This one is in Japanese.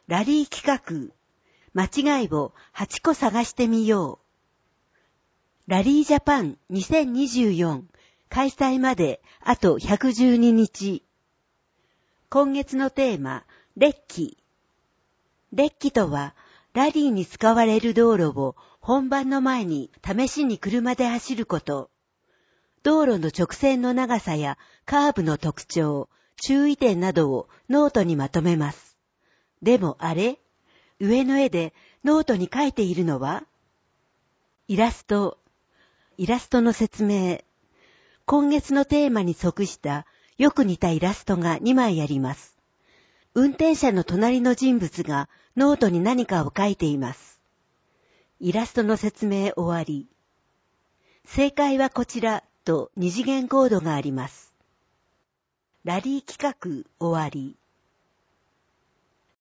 ラリー企画、間違いを8個探してみよう。ラリージャパン2024開催まであと112日。今月のテーマ、列記。列記とは、ラリーに使われる道路を本番の前に試しに車で走ること。道路の直線の長さやカーブの特徴、注意点などをノートにまとめます。でもあれ？上の絵でノートに書いているのは？イラスト。イラストの説明。今月のテーマに即したよく似たイラストが2枚あります。運転者の隣の人物がノートに何かを書いています。イラストの説明終わり。正解はこちらと二次元コードがあります。ラリー企画終わり。